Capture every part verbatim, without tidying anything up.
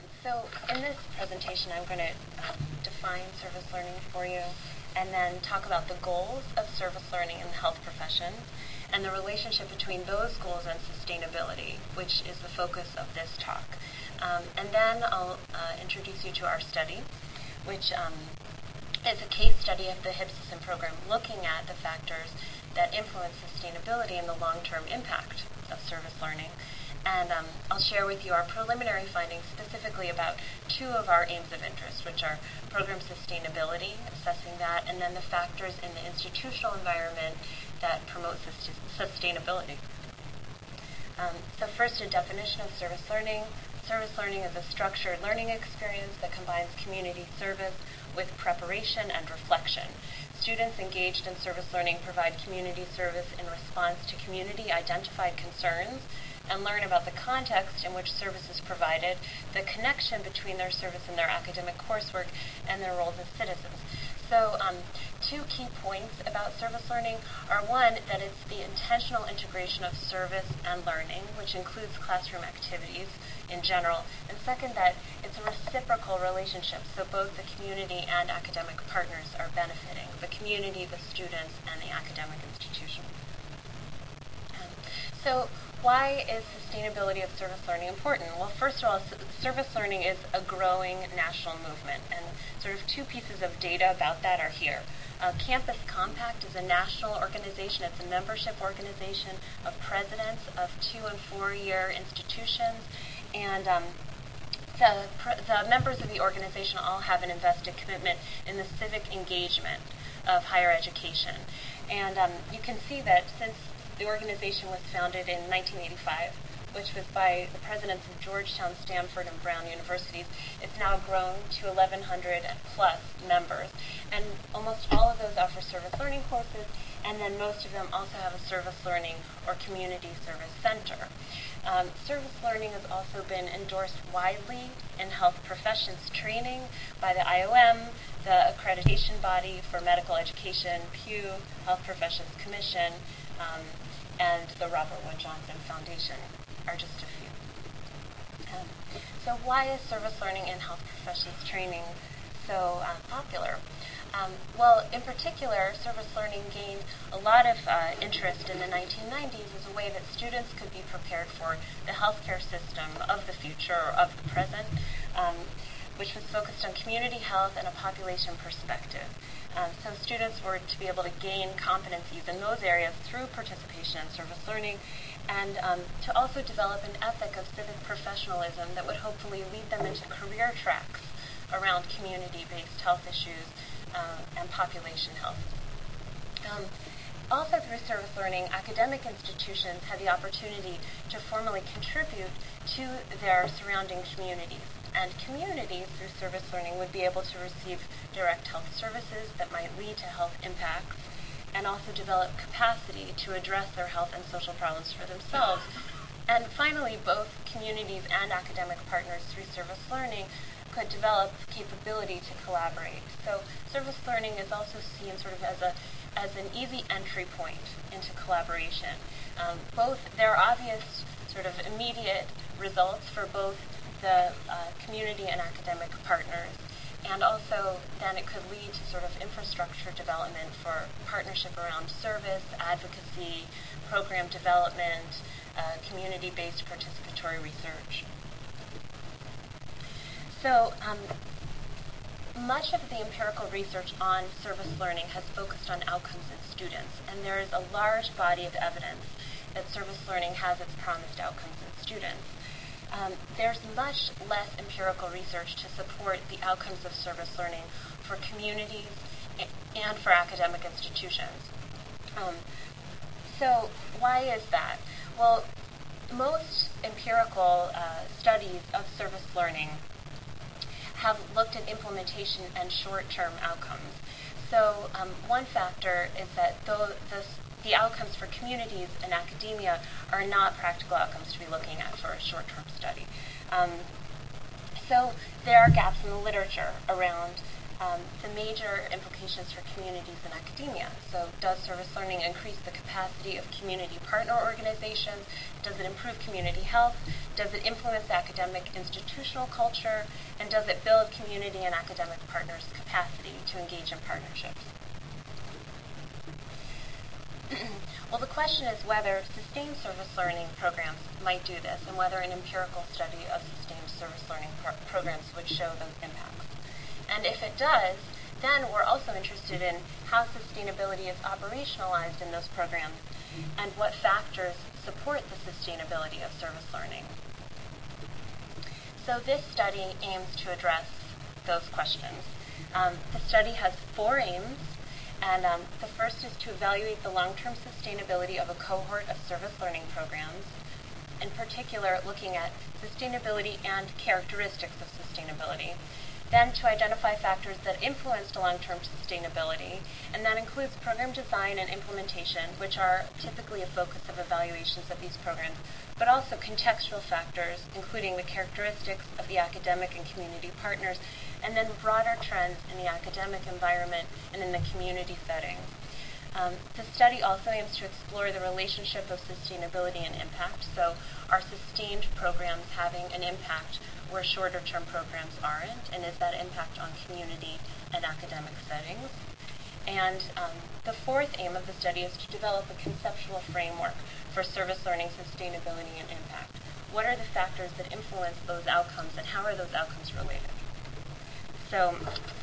so in this presentation, I'm going to um, define service learning for you and then talk about the goals of service learning in the health profession and the relationship between those goals and sustainability, which is the focus of this talk. Um, and then I'll uh, introduce you to our study, which um, is a case study of the HIPSISM program looking at the factors that influence sustainability and the long-term impact of service learning. And um, I'll share with you our preliminary findings specifically about two of our aims of interest, which are program sustainability, assessing that, and then the factors in the institutional environment that promote sus- sustainability. Um, so first, a definition of service learning. Service learning is a structured learning experience that combines community service with preparation and reflection. Students engaged in service learning provide community service in response to community-identified concerns and learn about the context in which service is provided, the connection between their service and their academic coursework, and their roles as citizens. So um, two key points about service learning are, one, that it's the intentional integration of service and learning, which includes classroom activities in general, and second, that it's a reciprocal relationship, so both the community and academic partners are benefiting, the community, the students, and the academic institution. Um, so why is sustainability of service learning important? Well, first of all, s- service learning is a growing national movement, and sort of two pieces of data about that are here. Uh, Campus Compact is a national organization. It's a membership organization of presidents of two and four-year institutions, and um, the, pr- the members of the organization all have an invested commitment in the civic engagement of higher education. And um, you can see that since the organization was founded in nineteen eighty-five, which was by the presidents of Georgetown, Stanford, and Brown universities, it's now grown to eleven hundred plus members. And almost all of those offer service learning courses, and then most of them also have a service learning or community service center. Um, service learning has also been endorsed widely in health professions training by the I O M, the accreditation body for medical education, Pew, Health Professions Commission, um, and the Robert Wood Johnson Foundation are just a few. Um, so why is service learning in health professions training so uh, popular? Um, well, in particular, service learning gained a lot of uh, interest in the nineteen nineties as a way that students could be prepared for the healthcare system of the future or of the present, um, which was focused on community health and a population perspective. Um, so students were to be able to gain competencies in those areas through participation in service learning, and um, to also develop an ethic of civic professionalism that would hopefully lead them into career tracks around community-based health issues uh, and population health. Um, also through service learning, academic institutions have the opportunity to formally contribute to their surrounding communities. And communities, through service learning, would be able to receive direct health services that might lead to health impacts, and also develop capacity to address their health and social problems for themselves. And finally, both communities and academic partners through service learning could develop capability to collaborate. So service learning is also seen sort of as a as an easy entry point into collaboration. Um, both there are obvious sort of immediate results for both the uh, community and academic partners, and also then it could lead to sort of infrastructure development for partnership around service, advocacy, program development, uh, community-based participatory research. So um, much of the empirical research on service learning has focused on outcomes in students, and there is a large body of evidence that service learning has its promised outcomes in students. Um, there's much less empirical research to support the outcomes of service learning for communities and for academic institutions. Um, so why is that? Well, most empirical uh, studies of service learning have looked at implementation and short-term outcomes. So um, one factor is that though this the outcomes for communities and academia are not practical outcomes to be looking at for a short-term study. Um, so there are gaps in the literature around um, the major implications for communities and academia. So does service learning increase the capacity of community partner organizations? Does it improve community health? Does it influence academic institutional culture? And does it build community and academic partners' capacity to engage in partnerships? Well, the question is whether sustained service learning programs might do this, and whether an empirical study of sustained service learning pro- programs would show those impacts. And if it does, then we're also interested in how sustainability is operationalized in those programs, and what factors support the sustainability of service learning. So this study aims to address those questions. Um, the study has four aims. And um, the first is to evaluate the long-term sustainability of a cohort of service learning programs, in particular looking at sustainability and characteristics of sustainability. Then to identify factors that influence long-term sustainability, and that includes program design and implementation, which are typically a focus of evaluations of these programs, but also contextual factors, including the characteristics of the academic and community partners, and then broader trends in the academic environment and in the community setting. Um, the study also aims to explore the relationship of sustainability and impact, so are sustained programs having an impact where shorter-term programs aren't, and is that impact on community and academic settings? And um, the fourth aim of the study is to develop a conceptual framework for service learning sustainability and impact. What are the factors that influence those outcomes, and how are those outcomes related? So,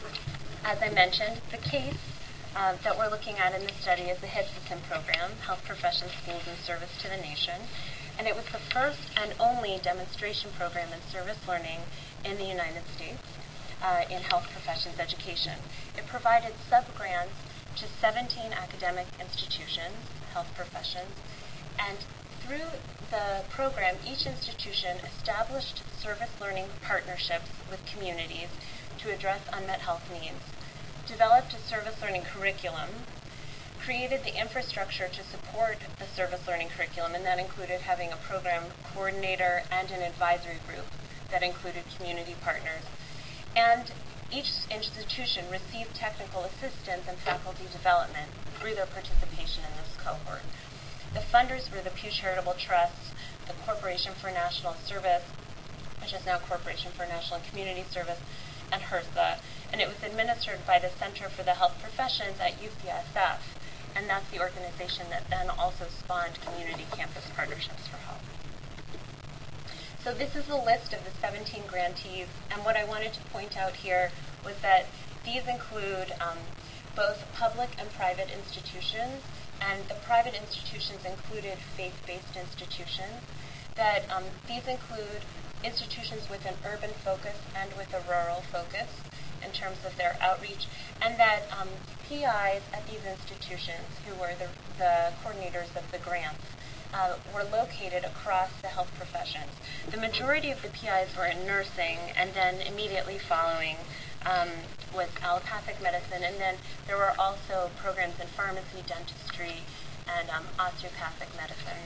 as I mentioned, the case uh, that we're looking at in this study is the HIPSASIM program, Health Professions, Schools, and Service to the Nation. And it was the first and only demonstration program in service learning in the United States uh, in health professions education. It provided sub-grants to seventeen academic institutions, health professions, and through the program, each institution established service learning partnerships with communities to address unmet health needs, developed a service learning curriculum, created the infrastructure to support the service learning curriculum, and that included having a program coordinator and an advisory group that included community partners. And each institution received technical assistance and faculty development through their participation in this cohort. The funders were the Pew Charitable Trust, the Corporation for National Service, which is now Corporation for National and Community Service, and HRSA, and it was administered by the Center for the Health Professions at U C S F, and that's the organization that then also spawned Community Campus Partnerships for Health. So this is a list of the seventeen grantees, and what I wanted to point out here was that these include um, both public and private institutions, and the private institutions included faith-based institutions, that um, these include institutions with an urban focus and with a rural focus in terms of their outreach, and that um, P Is at these institutions, who were the, the coordinators of the grants, uh, were located across the health professions. The majority of the P Is were in nursing, and then immediately following um, was allopathic medicine, and then there were also programs in pharmacy, dentistry, and um, osteopathic medicine.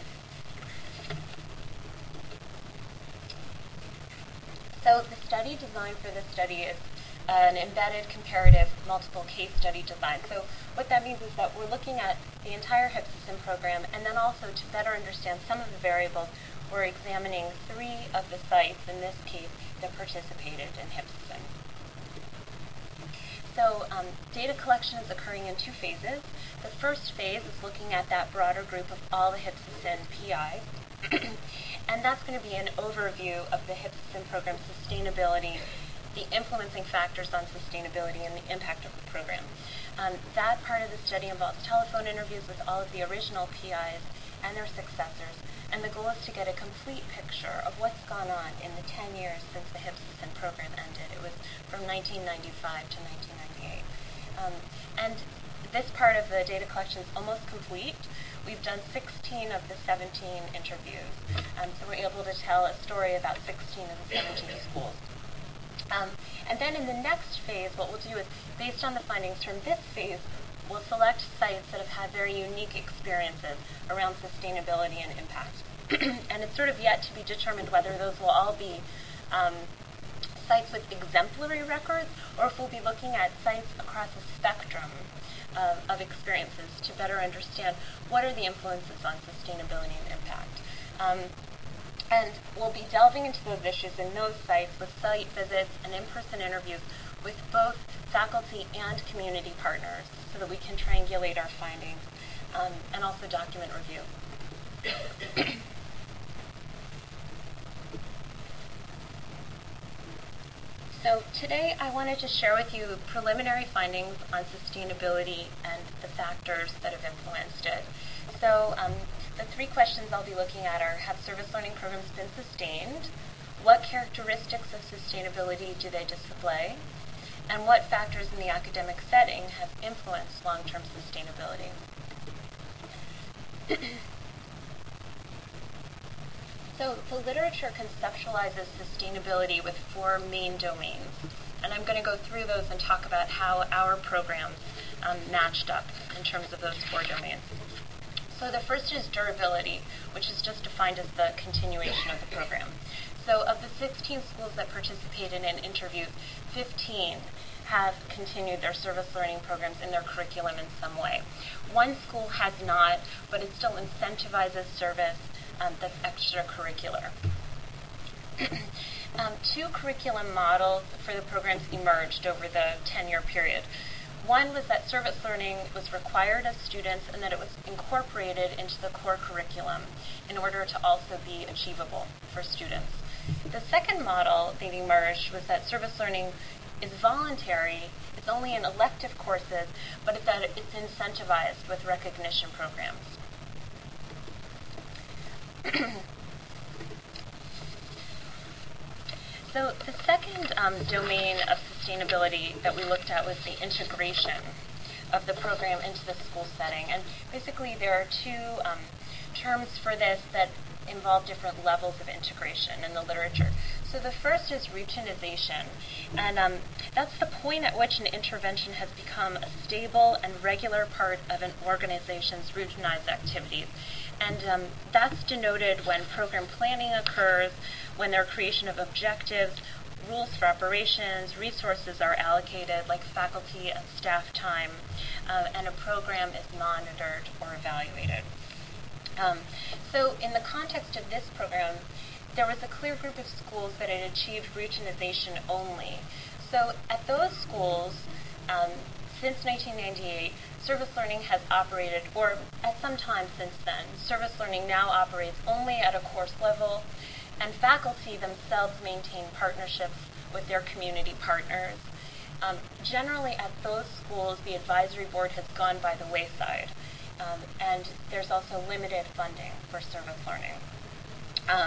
So the study design for this study is an embedded comparative multiple case study design. So what that means is that we're looking at the entire HIPSASIM program, and then also to better understand some of the variables, we're examining three of the sites, in this case, that participated in HIPSASIM. So um, data collection is occurring in two phases. The first phase is looking at that broader group of all the HIPSASIM P Is. And that's going to be an overview of the HIPSASIM program sustainability, the influencing factors on sustainability, and the impact of the program. Um, that part of the study involves telephone interviews with all of the original P Is and their successors, and the goal is to get a complete picture of what's gone on in the ten years since the HIPSASIM program ended. It was from nineteen ninety-five to nineteen ninety-eight. Um, and this part of the data collection is almost complete. We've done sixteen of the seventeen interviews, um, so we're able to tell a story about sixteen of the seventeen schools. Um, and then in the next phase, what we'll do is, based on the findings from this phase, we'll select sites that have had very unique experiences around sustainability and impact. And it's sort of yet to be determined whether those will all be um, sites with exemplary records, or if we'll be looking at sites across a spectrum of, of experiences to better understand what are the influences on sustainability and impact. Um, and we'll be delving into those issues in those sites with site visits and in-person interviews with both faculty and community partners so that we can triangulate our findings um, and also document review. So today I wanted to share with you preliminary findings on sustainability and the factors that have influenced it. So um, the three questions I'll be looking at are, have service learning programs been sustained? What characteristics of sustainability do they display? And what factors in the academic setting have influenced long-term sustainability? So the literature conceptualizes sustainability with four main domains, and I'm going to go through those and talk about how our programs um, matched up in terms of those four domains. So the first is durability, which is just defined as the continuation of the program. So of the sixteen schools that participated in interviews, fifteen have continued their service learning programs in their curriculum in some way. One school has not, but it still incentivizes service um, that's extracurricular. um, two curriculum models for the programs emerged over the ten-year period. One was that service learning was required of students and that it was incorporated into the core curriculum in order to also be achievable for students. The second model that emerged was that service learning is voluntary, it's only in elective courses, but that it's incentivized with recognition programs. So the second um, domain of sustainability that we looked at was the integration of the program into the school setting. And basically there are two um, terms for this that involve different levels of integration in the literature. So the first is routinization, and um, that's the point at which an intervention has become a stable and regular part of an organization's routinized activities. And um, that's denoted when program planning occurs, when there are creation of objectives, rules for operations, resources are allocated like faculty and staff time, uh, and a program is monitored or evaluated. Um, so in the context of this program, there was a clear group of schools that had achieved routinization only. So at those schools, um, since nineteen ninety-eight, service learning has operated, or at some time since then, service learning now operates only at a course level, and faculty themselves maintain partnerships with their community partners. Um, generally at those schools, the advisory board has gone by the wayside, um, and there's also limited funding for service learning. Um,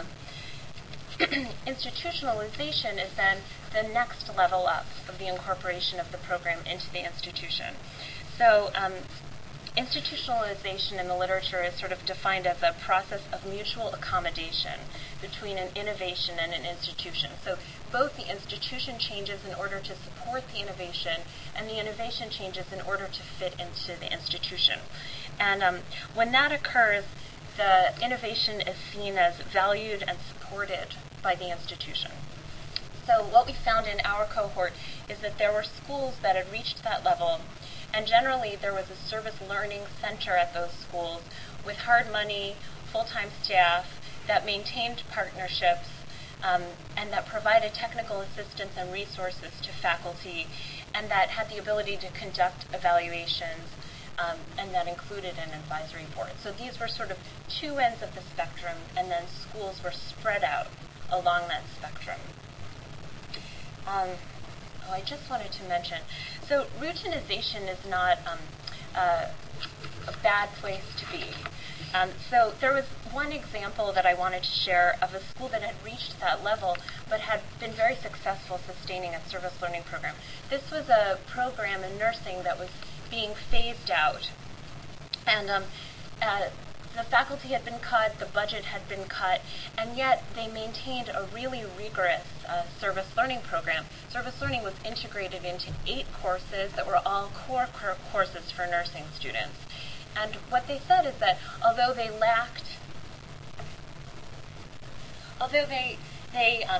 Institutionalization is then the next level up of the incorporation of the program into the institution. So um, institutionalization in the literature is sort of defined as a process of mutual accommodation between an innovation and an institution. So both the institution changes in order to support the innovation, and the innovation changes in order to fit into the institution. And um, when that occurs, the innovation is seen as valued and supported by the institution. So what we found in our cohort is that there were schools that had reached that level, and generally there was a service learning center at those schools with hard money, full-time staff that maintained partnerships um, and that provided technical assistance and resources to faculty, and that had the ability to conduct evaluations, Um, and that included an advisory board. So these were sort of two ends of the spectrum, and then schools were spread out along that spectrum. Um, oh, I just wanted to mention, so routinization is not um, uh, a bad place to be. Um, so there was one example that I wanted to share of a school that had reached that level but had been very successful sustaining a service learning program. This was a program in nursing that was being phased out, and um, uh, the faculty had been cut, the budget had been cut, and yet they maintained a really rigorous uh, service learning program. Service learning was integrated into eight courses that were all core, core courses for nursing students. And what they said is that although they lacked, although they they um,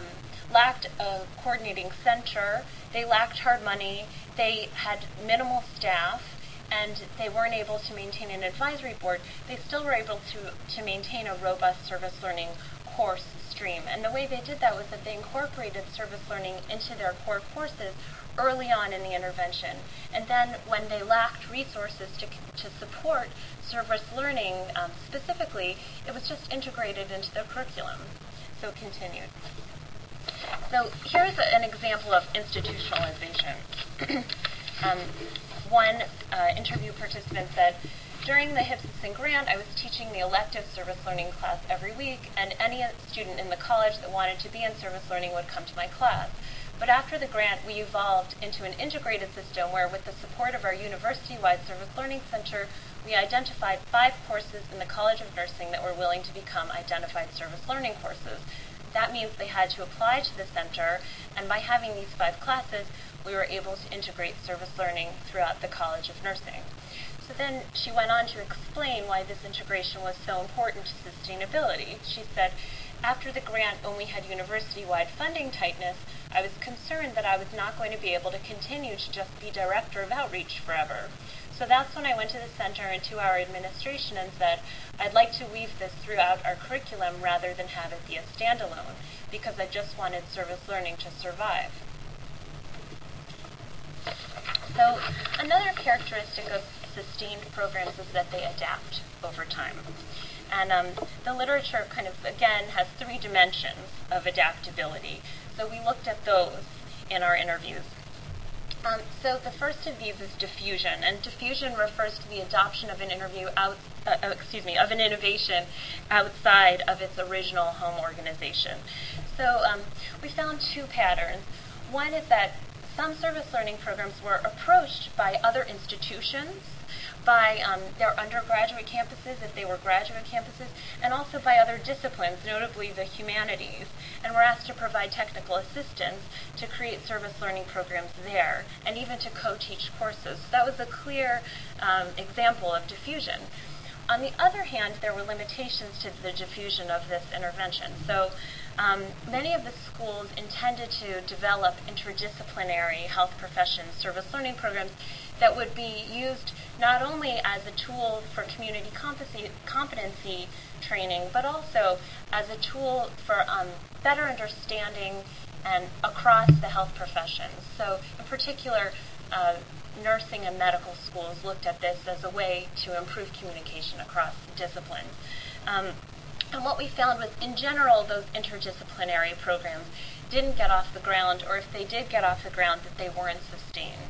lacked a coordinating center, they lacked hard money, they had minimal staff, and they weren't able to maintain an advisory board, they still were able to, to maintain a robust service learning course stream. And the way they did that was that they incorporated service learning into their core courses early on in the intervention. And then when they lacked resources to, to support service learning um, specifically, it was just integrated into their curriculum. So it continued. So here's a, an example of institutionalization. um, one uh, interview participant said, during the Hipson grant, I was teaching the elective service learning class every week, and any student in the college that wanted to be in service learning would come to my class. But after the grant, we evolved into an integrated system where, with the support of our university-wide service learning center, we identified five courses in the College of Nursing that were willing to become identified service learning courses. That means they had to apply to the center, and by having these five classes, we were able to integrate service learning throughout the College of Nursing. So then she went on to explain why this integration was so important to sustainability. She said, after the grant only had university-wide funding tightness, I was concerned that I was not going to be able to continue to just be director of outreach forever. So that's when I went to the center and to our administration and said, I'd like to weave this throughout our curriculum rather than have it be a standalone, because I just wanted service learning to survive. So another characteristic of sustained programs is that they adapt over time. And um, the literature kind of, again, has three dimensions of adaptability. So we looked at those in our interviews. Um, so the first of these is diffusion, and diffusion refers to the adoption of an interview out, uh, uh, excuse me, of an innovation outside of its original home organization. So um, we found two patterns. One is that some service learning programs were approached by other institutions, by um, their undergraduate campuses, if they were graduate campuses, and also by other disciplines, notably the humanities, and were asked to provide technical assistance to create service learning programs there, and even to co-teach courses. So that was a clear um, example of diffusion. On the other hand, there were limitations to the diffusion of this intervention. So um, many of the schools intended to develop interdisciplinary health professions service learning programs that would be used not only as a tool for community competency, competency training, but also as a tool for um, better understanding and across the health professions. So in particular, uh, nursing and medical schools looked at this as a way to improve communication across disciplines. Um, and what we found was, in general, those interdisciplinary programs didn't get off the ground, or if they did get off the ground, that they weren't sustained.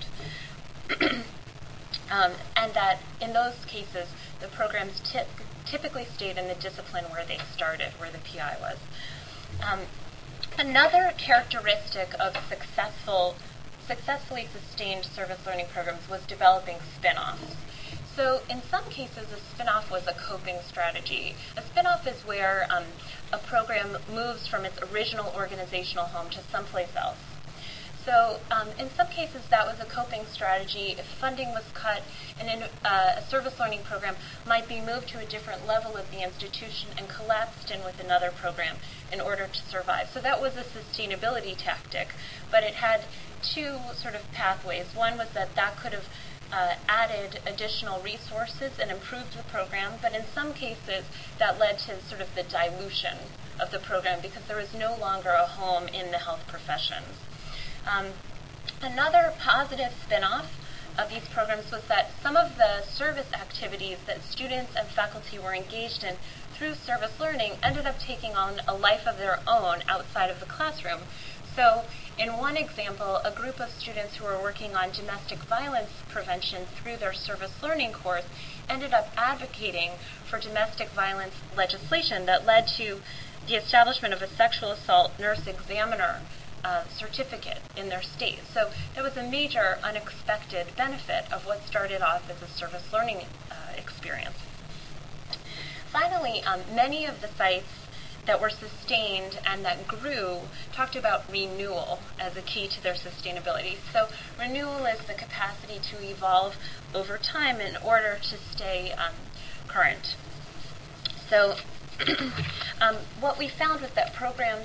um, and that in those cases, the programs tip, typically stayed in the discipline where they started, where the P I was. Um, another characteristic of successful successfully sustained service learning programs was developing spin-offs. So in some cases, a spin-off was a coping strategy. A spin-off is where um, a program moves from its original organizational home to someplace else. So um, in some cases, that was a coping strategy. If funding was cut, and in, uh, a service learning program might be moved to a different level of the institution and collapsed in with another program in order to survive. So that was a sustainability tactic, but it had two sort of pathways. One was that that could have uh, added additional resources and improved the program, but in some cases that led to sort of the dilution of the program because there was no longer a home in the health professions. Um, another positive spin-off of these programs was that some of the service activities that students and faculty were engaged in through service learning ended up taking on a life of their own outside of the classroom. So in one example, a group of students who were working on domestic violence prevention through their service learning course ended up advocating for domestic violence legislation that led to the establishment of a sexual assault nurse examiner uh, certificate in their state. So there was a major unexpected benefit of what started off as a service learning uh, experience. Finally, um, many of the sites that were sustained and that grew talked about renewal as a key to their sustainability. So renewal is the capacity to evolve over time in order to stay um, current. So um, what we found was that programs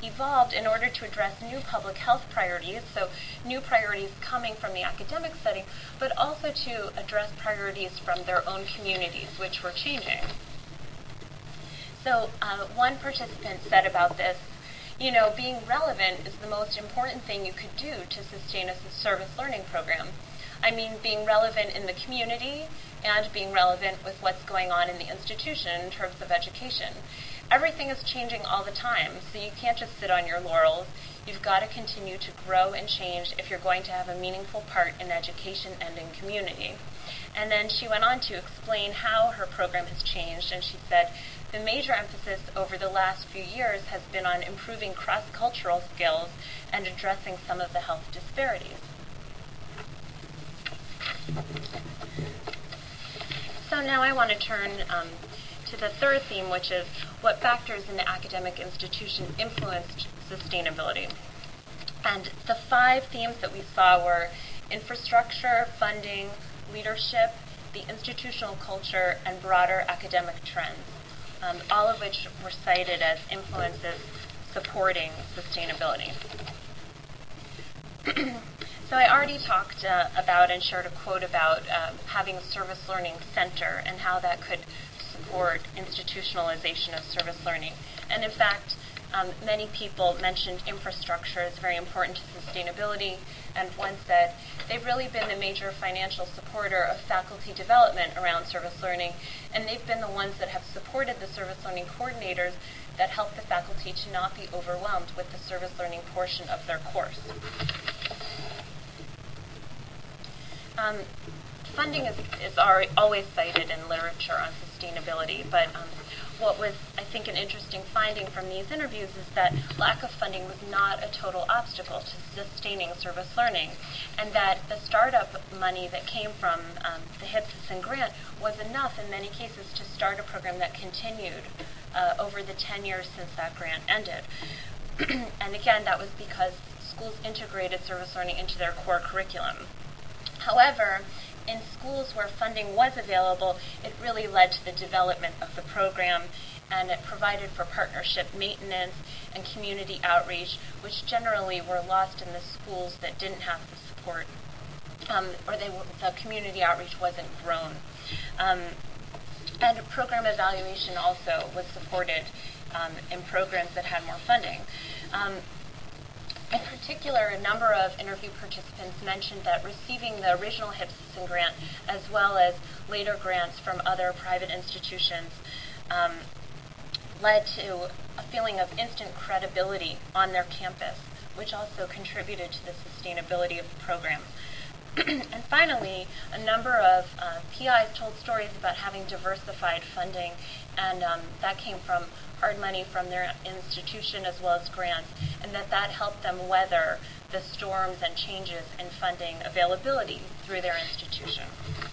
evolved in order to address new public health priorities, so new priorities coming from the academic setting, but also to address priorities from their own communities, which were changing. So uh, one participant said about this, you know, being relevant is the most important thing you could do to sustain a service learning program. I mean, being relevant in the community and being relevant with what's going on in the institution in terms of education. Everything is changing all the time, so you can't just sit on your laurels. You've got to continue to grow and change if you're going to have a meaningful part in education and in community. And then she went on to explain how her program has changed, and she said, the major emphasis over the last few years has been on improving cross-cultural skills and addressing some of the health disparities. So now I want to turn um, to the third theme, which is what factors in the academic institution influenced sustainability. And the five themes that we saw were infrastructure, funding, leadership, the institutional culture, and broader academic trends, um, all of which were cited as influences supporting sustainability. So I already talked uh, about and shared a quote about uh, having a service learning center and how that could support institutionalization of service learning. And in fact, um, many people mentioned infrastructure as very important to sustainability, and one said they've really been the major financial supporter of faculty development around service learning, and they've been the ones that have supported the service learning coordinators that help the faculty to not be overwhelmed with the service learning portion of their course. Um, funding is, is already, always cited in literature on sustainability, but um, what was, I think, an interesting finding from these interviews is that lack of funding was not a total obstacle to sustaining service learning, and that the startup money that came from um, the Hipson grant was enough in many cases to start a program that continued uh, over the ten years since that grant ended. And again, that was because schools integrated service learning into their core curriculum. However, in schools where funding was available, it really led to the development of the program, and it provided for partnership maintenance and community outreach, which generally were lost in the schools that didn't have the support, um, or they were, the community outreach wasn't grown. Um, and program evaluation also was supported um, in programs that had more funding. Um, In particular, a number of interview participants mentioned that receiving the original Hipson grant, as well as later grants from other private institutions, um, led to a feeling of instant credibility on their campus, which also contributed to the sustainability of the program. And finally, a number of uh, P Is told stories about having diversified funding, and um, that came from hard money from their institution as well as grants, and that that helped them weather the storms and changes in funding availability through their institution.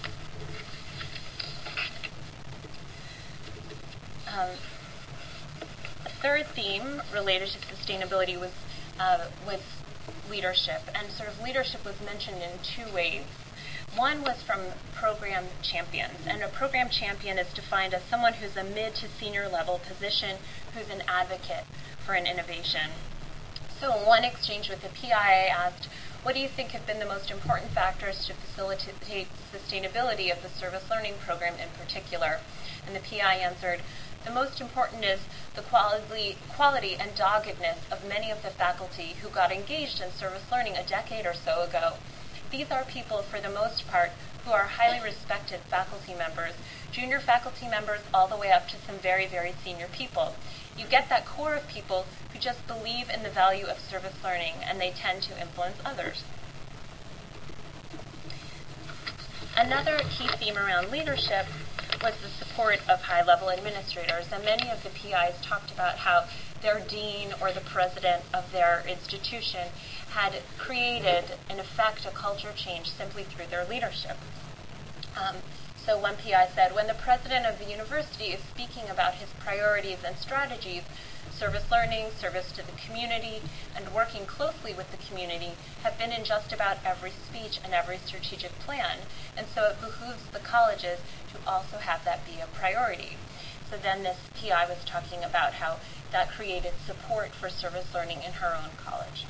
Um, a third theme related to sustainability was uh, was leadership, and sort of leadership was mentioned in two ways. One was from program champions, and a program champion is defined as someone who's a mid to senior level position who's an advocate for an innovation. So in one exchange with the P I, I asked, what do you think have been the most important factors to facilitate sustainability of the service learning program in particular? And the P I answered, the most important is the quality, quality and doggedness of many of the faculty who got engaged in service learning a decade or so ago. These are people, for the most part, who are highly respected faculty members, junior faculty members all the way up to some very, very senior people. You get that core of people who just believe in the value of service learning, and they tend to influence others. Another key theme around leadership was the support of high-level administrators, and many of the P Is talked about how their dean or the president of their institution had created, in effect, a culture change simply through their leadership. Um, so one P I said, when the president of the university is speaking about his priorities and strategies, service learning, service to the community, and working closely with the community have been in just about every speech and every strategic plan, and so it behooves the colleges to also have that be a priority. So then this P I was talking about how that created support for service learning in her own college.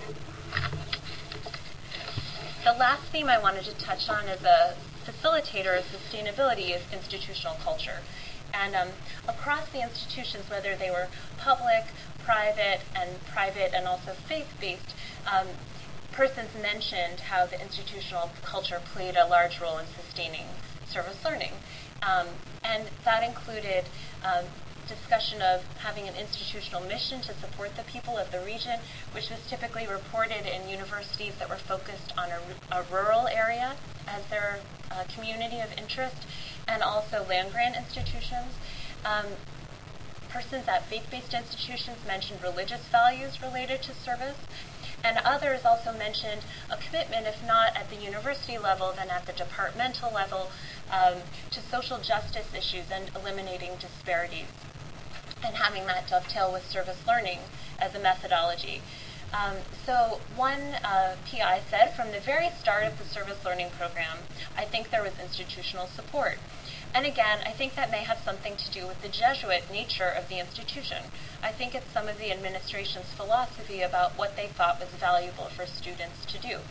The last theme I wanted to touch on as a facilitator of sustainability is institutional culture. And um, across the institutions, whether they were public, private, and private and also faith-based, um, persons mentioned how the institutional culture played a large role in sustaining service learning. Um, and that included um, discussion of having an institutional mission to support the people of the region, which was typically reported in universities that were focused on a, a rural area as their uh, community of interest, and also land-grant institutions. Um, persons at faith-based institutions mentioned religious values related to service, and others also mentioned a commitment, if not at the university level, then at the departmental level, um, to social justice issues and eliminating disparities, and having that dovetail with service learning as a methodology. Um, so one uh, P I said, from the very start of the service learning program, I think there was institutional support. And again, I think that may have something to do with the Jesuit nature of the institution. I think it's some of the administration's philosophy about what they thought was valuable for students to do.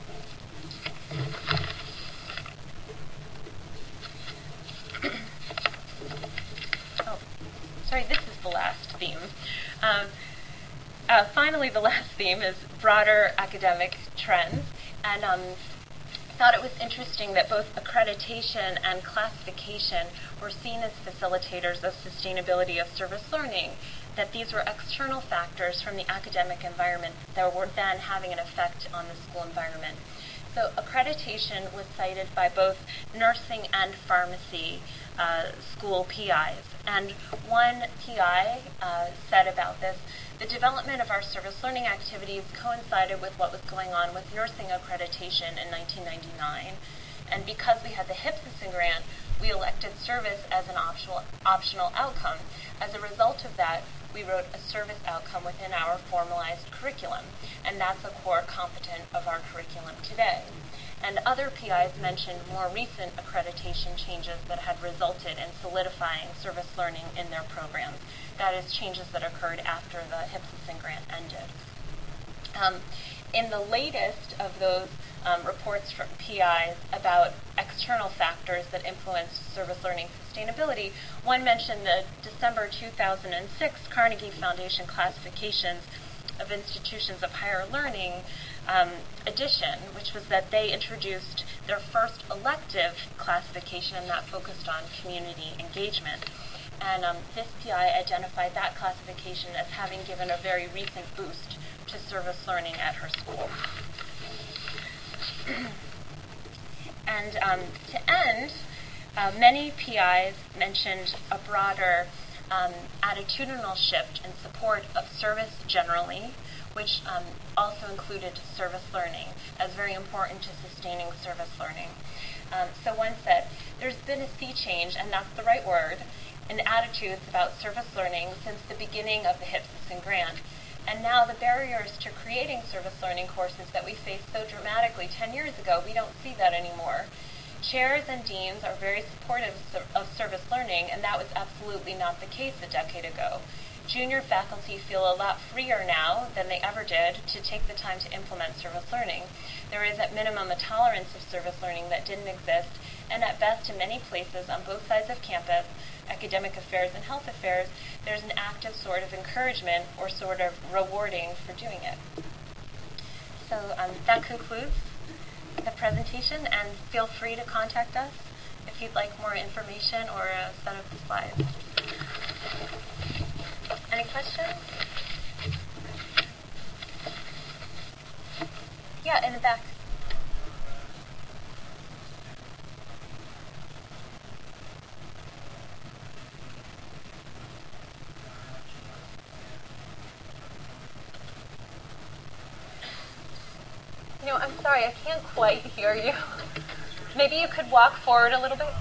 Oh, sorry, this is the last theme. Um, uh, finally, the last theme is broader academic trends. And um, thought it was interesting that both accreditation and classification were seen as facilitators of sustainability of service learning, that these were external factors from the academic environment that were then having an effect on the school environment. So accreditation was cited by both nursing and pharmacy uh, school P Is. And one P I uh, said about this, the development of our service learning activities coincided with what was going on with nursing accreditation in nineteen ninety-nine. And because we had the Hipson grant, we elected service as an optional, optional outcome. As a result of that, we wrote a service outcome within our formalized curriculum, and that's a core component of our curriculum today. And other P Is mentioned more recent accreditation changes that had resulted in solidifying service learning in their programs. That is, changes that occurred after the Hipson grant ended. Um, in the latest of those um, reports from P Is about external factors that influenced service learning sustainability, one mentioned the December two thousand six Carnegie Foundation classifications of institutions of higher learning um, edition, which was that they introduced their first elective classification, and that focused on community engagement. And um, this P I identified that classification as having given a very recent boost to service learning at her school. And um, to end, uh, many P Is mentioned a broader um, attitudinal shift in support of service generally, which um, also included service learning as very important to sustaining service learning. Um, so one said, there's been a sea change, and that's the right word, in attitudes about service learning since the beginning of the Hipson grant. And now the barriers to creating service learning courses that we faced so dramatically ten years ago, we don't see that anymore. Chairs and deans are very supportive of service learning, and that was absolutely not the case a decade ago. Junior faculty feel a lot freer now than they ever did to take the time to implement service learning. There is at minimum a tolerance of service learning that didn't exist, and at best in many places on both sides of campus, academic affairs and health affairs, there's an active sort of encouragement or sort of rewarding for doing it. So um, that concludes the presentation, and feel free to contact us if you'd like more information or a set of the slides. Any questions? Yeah, in the back. You know, I'm sorry, I can't quite hear you. Maybe you could walk forward a little bit.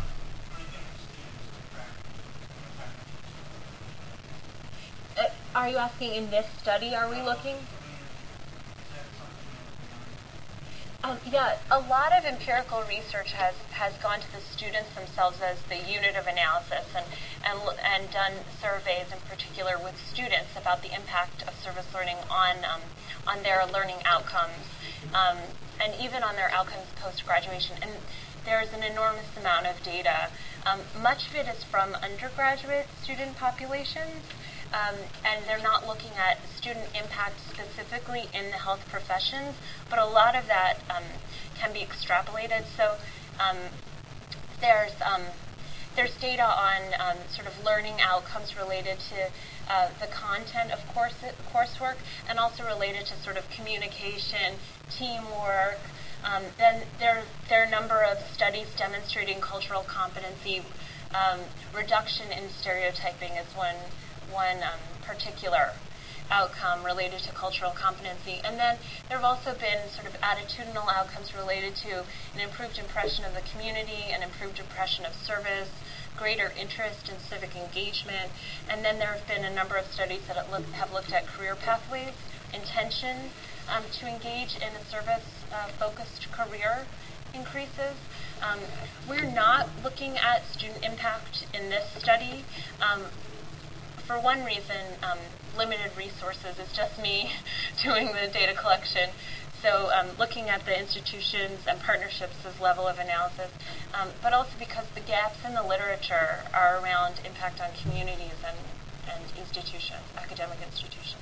Uh, are you asking in this study, are we looking? Um, yeah, a lot of empirical research has, has gone to the students themselves as the unit of analysis and, and, and done surveys in particular with students about the impact of service learning on, um, on their learning outcomes um, and even on their outcomes post-graduation. And there's an enormous amount of data. Um, much of it is from undergraduate student populations. Um, and they're not looking at student impact specifically in the health professions, but a lot of that um, can be extrapolated. So um, there's um, there's data on um, sort of learning outcomes related to uh, the content of course coursework, and also related to sort of communication, teamwork. Um, then there there are a number of studies demonstrating cultural competency. Um, reduction in stereotyping is one. one um, particular outcome related to cultural competency. And then there have also been sort of attitudinal outcomes related to an improved impression of the community, an improved impression of service, greater interest in civic engagement. And then there have been a number of studies that have looked, have looked at career pathways, intention um, to engage in a service-focused uh, career increases. Um, we're not looking at student impact in this study. Um, For one reason, um, limited resources. It's just me doing the data collection. So um, looking at the institutions and partnerships as level of analysis, um, but also because the gaps in the literature are around impact on communities and, and institutions, academic institutions.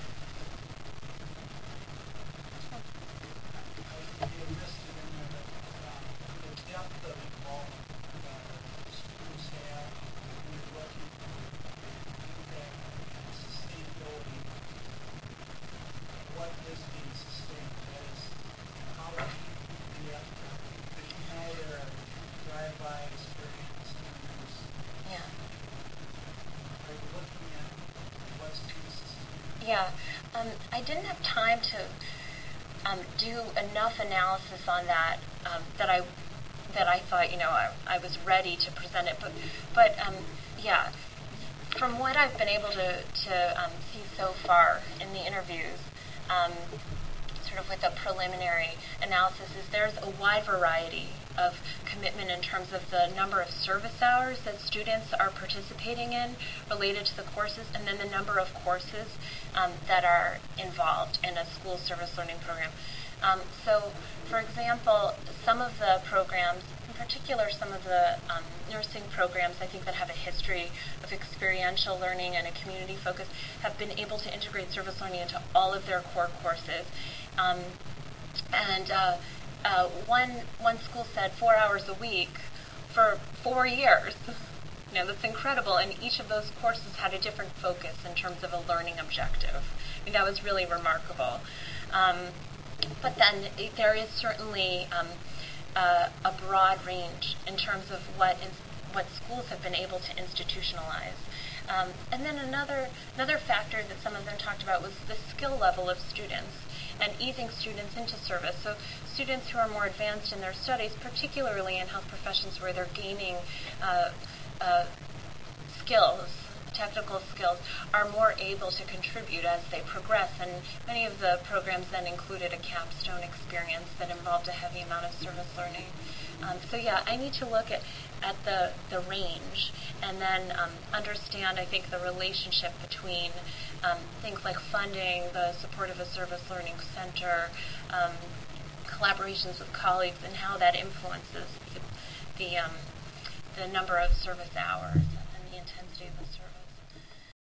Yeah, um, I didn't have time to um, do enough analysis on that um, that I that I thought you know I, I was ready to present it. But but um, yeah, from what I've been able to to um, see so far in the interviews, um, sort of with a preliminary analysis, is there's a wide variety of commitment in terms of the number of service hours that students are participating in related to the courses, and then the number of courses um, that are involved in a school service learning program. Um, so, for example, some of the programs, in particular some of the um, nursing programs, I think that have a history of experiential learning and a community focus, have been able to integrate service learning into all of their core courses. Um, and uh, uh, one one school said four hours a week for four years. You know, that's incredible. And each of those courses had a different focus in terms of a learning objective. I mean, that was really remarkable. Um, but then it, there is certainly um, uh, a broad range in terms of what is, what schools have been able to institutionalize. Um, and then another another factor that some of them talked about was the skill level of students and easing students into service. So students who are more advanced in their studies, particularly in health professions where they're gaining uh, uh, skills, technical skills, are more able to contribute as they progress. And many of the programs then included a capstone experience that involved a heavy amount of service learning. Um, so yeah, I need to look at, at the, the range and then um, understand, I think, the relationship between um, things like funding, the support of a service learning center, um, collaborations with colleagues, and how that influences the, the, um, the number of service hours and the intensity of the service.